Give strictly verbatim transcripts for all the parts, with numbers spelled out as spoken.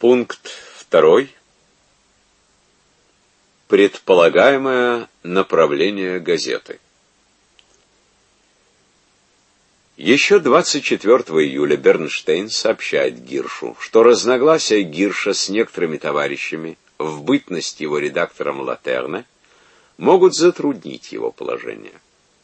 Пункт второй. Предполагаемое направление газеты. Еще двадцать четвёртого июля Бернштейн сообщает Гиршу, что разногласия Гирша с некоторыми товарищами в бытность его редактором Латерне могут затруднить его положение.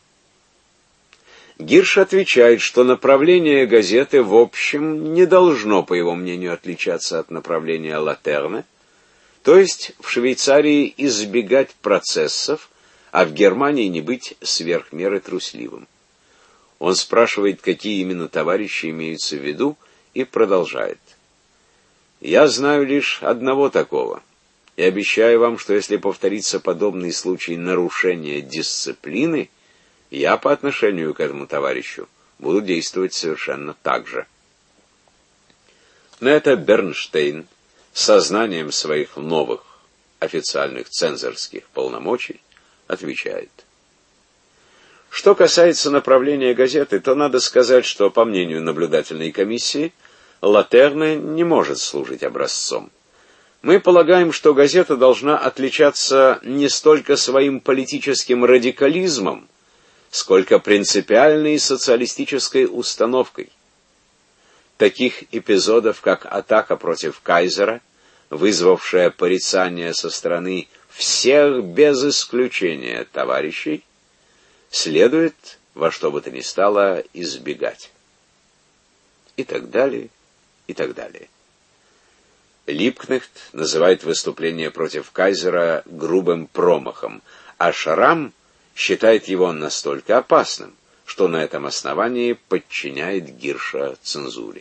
Гирш отвечает, что направление газеты в общем не должно, по его мнению, отличаться от направления Латерне, то есть в Швейцарии избегать процессов, а в Германии не быть сверх меры трусливым. Он спрашивает, какие именно товарищи имеются в виду, и продолжает. «Я знаю лишь одного такого, и обещаю вам, что если повторится подобный случай нарушения дисциплины, я по отношению к этому товарищу буду действовать совершенно так же». На это Бернштейн с сознанием своих новых официальных цензорских полномочий отвечает. Что касается направления газеты, то надо сказать, что, по мнению наблюдательной комиссии, Латерне не может служить образцом. Мы полагаем, что газета должна отличаться не столько своим политическим радикализмом, сколько принципиальной социалистической установкой. Таких эпизодов, как атака против кайзера, вызвавшая порицание со стороны всех без исключения товарищей, следует во что бы то ни стало избегать. И так далее, и так далее. Липкнехт называет выступление против кайзера грубым промахом, а Шрам считает его настолько опасным, что на этом основании подчиняет Гирша цензуре.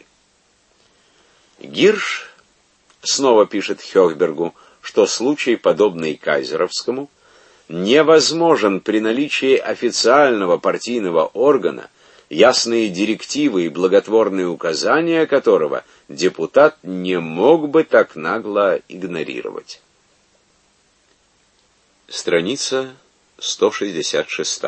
Гирш снова пишет Хёхбергу, что случай, подобный кайзеровскому, невозможен при наличии официального партийного органа, ясные директивы и благотворные указания которого депутат не мог бы так нагло игнорировать. Страница сто шестьдесят шесть.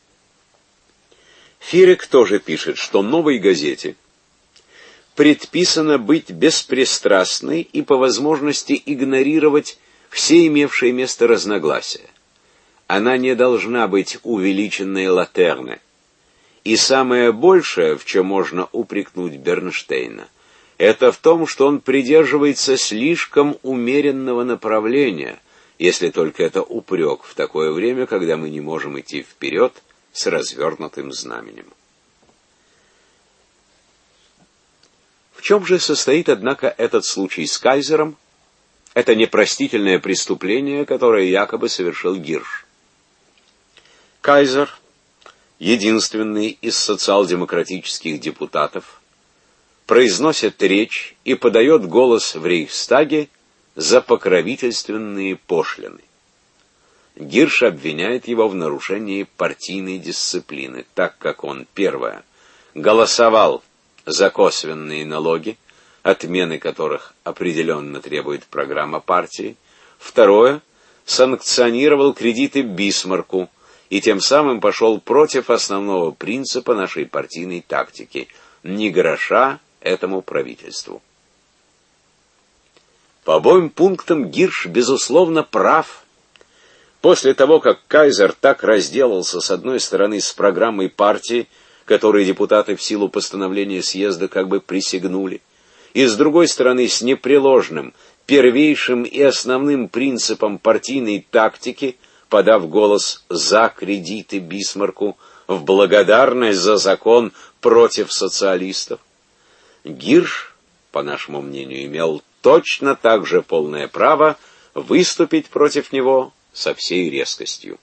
Фирек тоже пишет, что новой газете предписано быть беспристрастной и по возможности игнорировать все имевшие место разногласия. Она не должна быть увеличенной Латерне. И самое большее, в чем можно упрекнуть Бернштейна, это в том, что он придерживается слишком умеренного направления, если только это упрек в такое время, когда мы не можем идти вперед с развернутым знаменем. В чем же состоит, однако, этот случай с кайзером? Это непростительное преступление, которое якобы совершил Гирш. Кайзер, единственный из социал-демократических депутатов, произносит речь и подает голос в Рейхстаге за покровительственные пошлины. Гирш обвиняет его в нарушении партийной дисциплины, так как он, первое, голосовал за косвенные налоги, отмены которых определенно требует программа партии, второе, санкционировал кредиты Бисмарку, и тем самым пошел против основного принципа нашей партийной тактики – ни гроша этому правительству. По обоим пунктам Гирш, безусловно, прав. После того, как кайзер так разделался, с одной стороны, с программой партии, которой депутаты в силу постановления съезда как бы присягнули, и, с другой стороны, с непреложным, первейшим и основным принципом партийной тактики, подав голос за кредиты Бисмарку в благодарность за закон против социалистов, Гирш, по нашему мнению, имел точно так же полное право выступить против него со всей резкостью.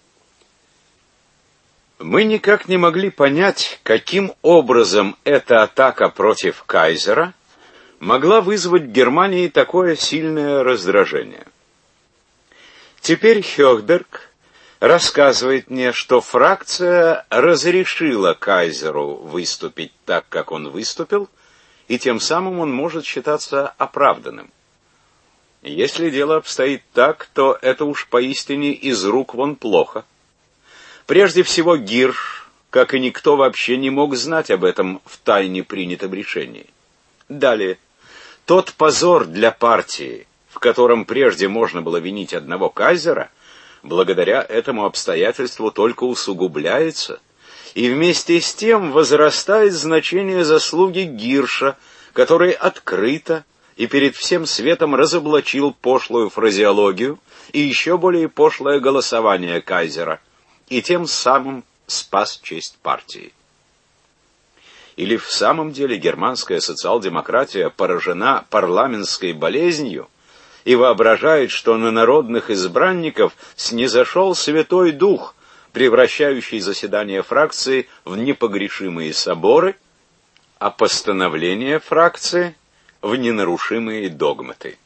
Мы никак не могли понять, каким образом эта атака против кайзера могла вызвать в Германии такое сильное раздражение. Теперь Хёхберг рассказывает мне, что фракция разрешила кайзеру выступить так, как он выступил, и тем самым он может считаться оправданным. Если дело обстоит так, то это уж поистине из рук вон плохо. Прежде всего, Гирш, как и никто, вообще не мог знать об этом в тайне принятом решении. Далее. Тот позор для партии, в котором прежде можно было винить одного кайзера, благодаря этому обстоятельству только усугубляется, и вместе с тем возрастает значение заслуги Гирша, который открыто и перед всем светом разоблачил пошлую фразеологию и еще более пошлое голосование кайзера, и тем самым спас честь партии. Или в самом деле германская социал-демократия поражена парламентской болезнью и воображает, что на народных избранников снизошел Святой Дух, превращающий заседания фракции в непогрешимые соборы, а постановления фракции в ненарушимые догматы.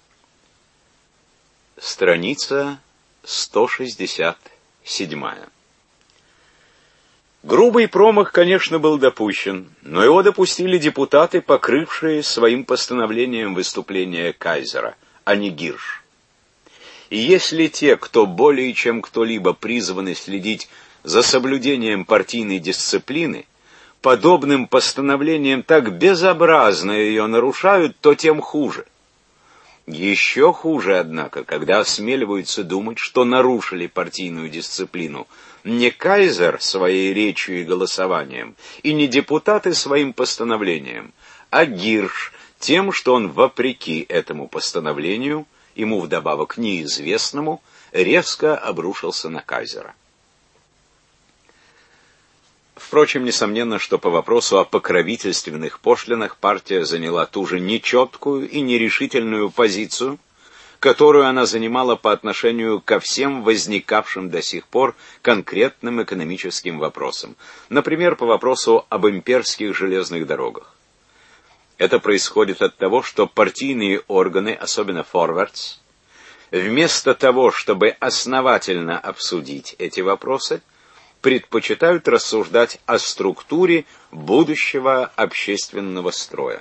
Страница сто шестьдесят семь. Грубый промах, конечно, был допущен, но его допустили депутаты, покрывшие своим постановлением выступления кайзера, а не Гирш. И если те, кто более чем кто-либо призваны следить за соблюдением партийной дисциплины, подобным постановлением так безобразно ее нарушают, то тем хуже. Еще хуже, однако, когда осмеливаются думать, что нарушили партийную дисциплину не кайзер своей речью и голосованием, и не депутаты своим постановлением, а Гирш тем, что он, вопреки этому постановлению, ему вдобавок неизвестному, резко обрушился на кайзера. Впрочем, несомненно, что по вопросу о покровительственных пошлинах партия заняла ту же нечеткую и нерешительную позицию, которую она занимала по отношению ко всем возникавшим до сих пор конкретным экономическим вопросам, например, по вопросу об имперских железных дорогах. Это происходит от того, что партийные органы, особенно форвардс, вместо того, чтобы основательно обсудить эти вопросы, предпочитают рассуждать о структуре будущего общественного строя.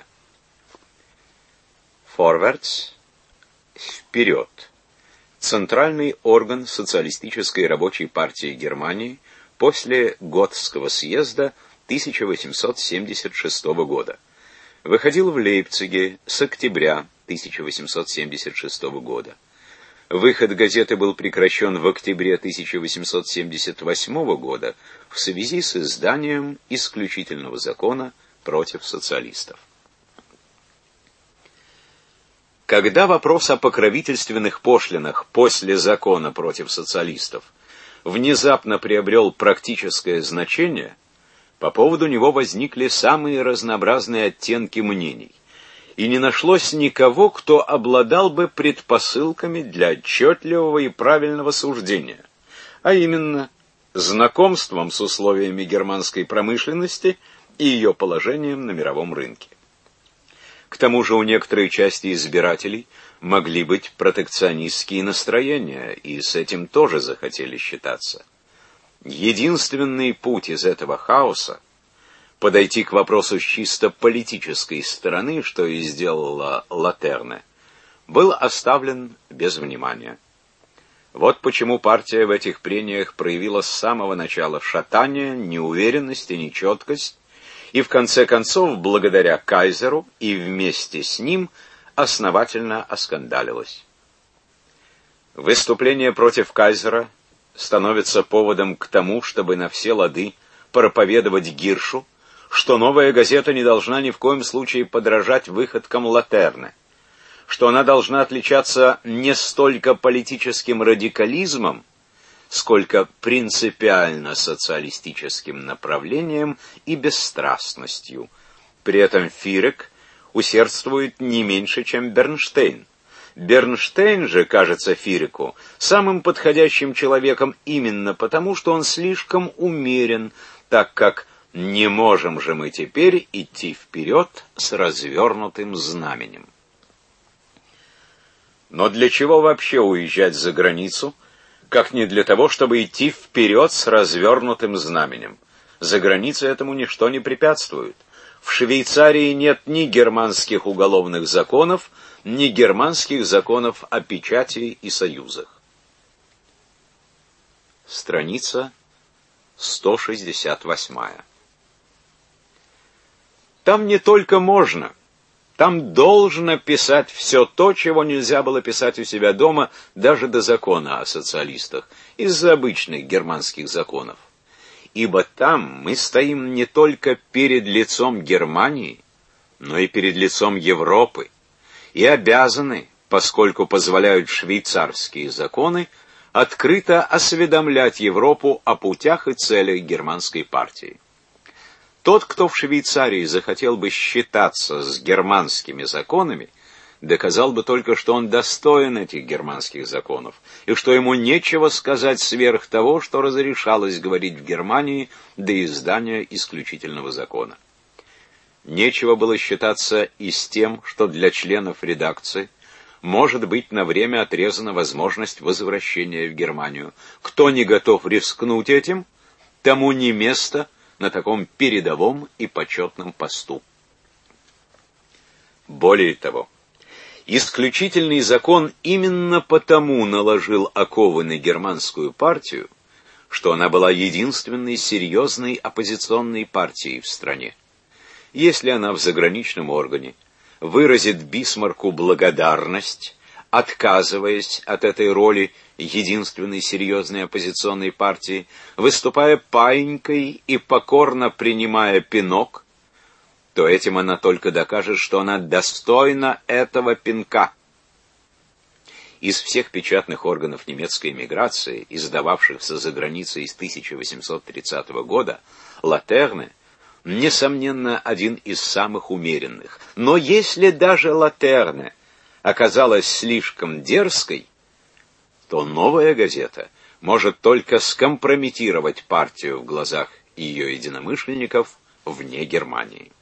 Форвардс — вперед. Центральный орган Социалистической рабочей партии Германии после Готского съезда тысяча восемьсот семьдесят шестого года. Выходил в Лейпциге с октября тысяча восемьсот семьдесят шестого года. Выход газеты был прекращен в октябре тысяча восемьсот семьдесят восьмого года в связи с изданием исключительного закона против социалистов. Когда вопрос о покровительственных пошлинах после закона против социалистов внезапно приобрел практическое значение, по поводу него возникли самые разнообразные оттенки мнений, и не нашлось никого, кто обладал бы предпосылками для отчетливого и правильного суждения, а именно знакомством с условиями германской промышленности и ее положением на мировом рынке. К тому же у некоторой части избирателей могли быть протекционистские настроения, и с этим тоже захотели считаться. Единственный путь из этого хаоса — подойти к вопросу с чисто политической стороны, что и сделала Латерне, был оставлен без внимания. Вот почему партия в этих прениях проявила с самого начала шатание, неуверенность и нечеткость, и в конце концов, благодаря кайзеру и вместе с ним, основательно оскандалилась. Выступление против кайзера становится поводом к тому, чтобы на все лады проповедовать Гиршу, что новая газета не должна ни в коем случае подражать выходкам Латерне, что она должна отличаться не столько политическим радикализмом, сколько принципиально социалистическим направлением и бесстрастностью. При этом Фирек усердствует не меньше, чем Бернштейн. Бернштейн же кажется Фиреку самым подходящим человеком именно потому, что он слишком умерен, так как не можем же мы теперь идти вперед с развернутым знаменем. Но для чего вообще уезжать за границу, как не для того, чтобы идти вперед с развернутым знаменем? За границей этому ничто не препятствует. В Швейцарии нет ни германских уголовных законов, ни германских законов о печати и союзах. Страница сто шестьдесят восьмая. Там не только можно, Там должно писать все то, чего нельзя было писать у себя дома, даже до закона о социалистах, из-за обычных германских законов. Ибо там мы стоим не только перед лицом Германии, но и перед лицом Европы, и обязаны, поскольку позволяют швейцарские законы, открыто осведомлять Европу о путях и целях германской партии. Тот, кто в Швейцарии захотел бы считаться с германскими законами, доказал бы только, что он достоин этих германских законов, и что ему нечего сказать сверх того, что разрешалось говорить в Германии до издания исключительного закона. Нечего было считаться и с тем, что для членов редакции может быть на время отрезана возможность возвращения в Германию. Кто не готов рискнуть этим, тому не место на таком передовом и почетном посту. Более того, исключительный закон именно потому наложил оковы на германскую партию, что она была единственной серьезной оппозиционной партией в стране. Если она в заграничном органе выразит Бисмарку благодарность, отказываясь от этой роли единственной серьезной оппозиционной партии, выступая паинькой и покорно принимая пинок, то этим она только докажет, что она достойна этого пинка. Из всех печатных органов немецкой эмиграции, издававшихся за границей с тысяча восемьсот тридцатого года, «Латерне» несомненно, один из самых умеренных. Но если даже «Латерне» оказалась слишком дерзкой, то «Новая газета» может только скомпрометировать партию в глазах ее единомышленников вне Германии.